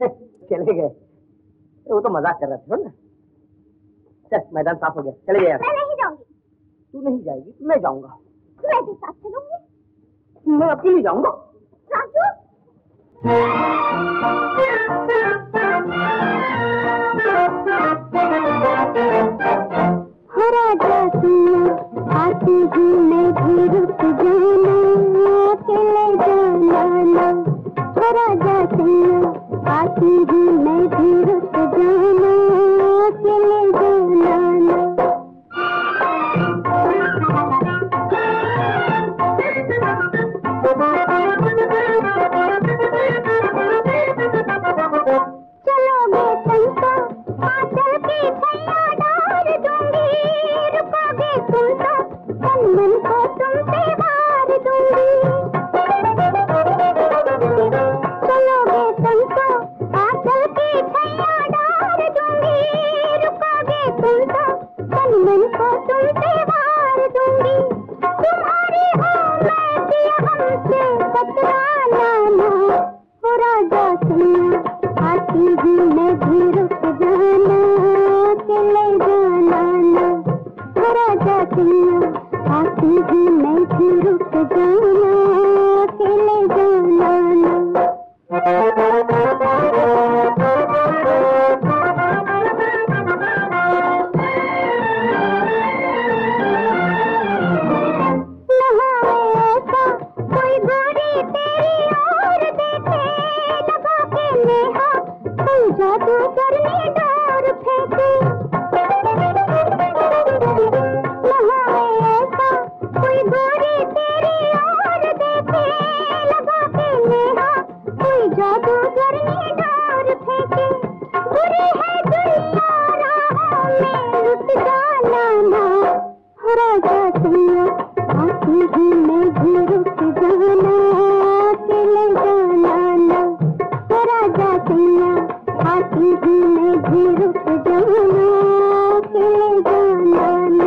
चले गए, वो तो मजाक कर रहा था ना। चल मैदान साफ हो गया, चले गए। मैं नहीं जाऊंगी। तू नहीं जाएगी, मैं जाऊंगा। मैं भी साथ चलूंगी। मैं अकेले जाऊंगा। राजू, हो राजा सुनो, आती हूँ मैं भी रुक जाना, अकेले जाना ना। हो राजा सुनो, आती हूँ मैं भी रुक जाना, अकेले जाना ना। चलोगे संता, आंचल की छैया डाल दूंगी, रुकोगे तुम तो तन मन को तुमसे वार दूंगी। चलोगे संता, आंचल की छैया डाल दूंगी, रुकोगे तुम तो तन मन को तुमसे वार दूंगी। तुम्हारी हो मैं दिया हमसे बतलाना ना। हो राजा सुनो, आती हूँ मैं भी रुक जाना, अकेले जाना ना। हो राजा सुनो, आती हूँ मैं भी रुक जाना, अकेले जाना ना। कोई गोरी तेरी ओर देखे, लगा के नेहा कोई जादू करने डोर फेंके। ऐसा कोई गोरी तेरी ओर देखे, लगा के नेहा कोई जादू करने डोर फेंके। बुरी है दुनिया राहों में लुट जाना ना। हो राजा सुनो, आती हूँ मैं भी रुक जाना, अकेले जाना ना। हो राजा सुनो, आती हूँ मैं भी रुक जाना, अकेले जाना ना।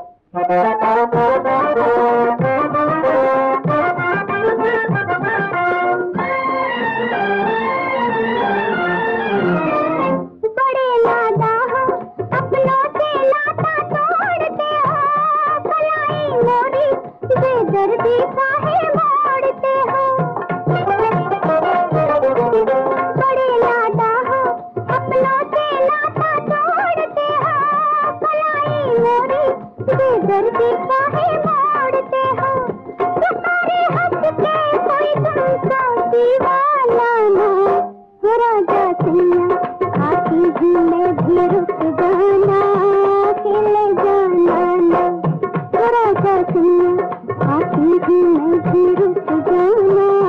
बड़े नादा हो, अपनों से नाता तोड़ते हो, कलाई मोरी बेदर्दी काहे मोड़ते हो। बड़े नादा हो, अपनों से नाता तोड़ते हो, कलाई मोरी बेदर्दी काहे मोड़ते हो। तुम्हारे हक के कोई तुमको दीवाना ना। हो राजा सुनो, आती हूँ मैं भी रुक जाना, अकेले जाना ना। हो राजा सुनो, आती हूँ मैं भी रुक जाना।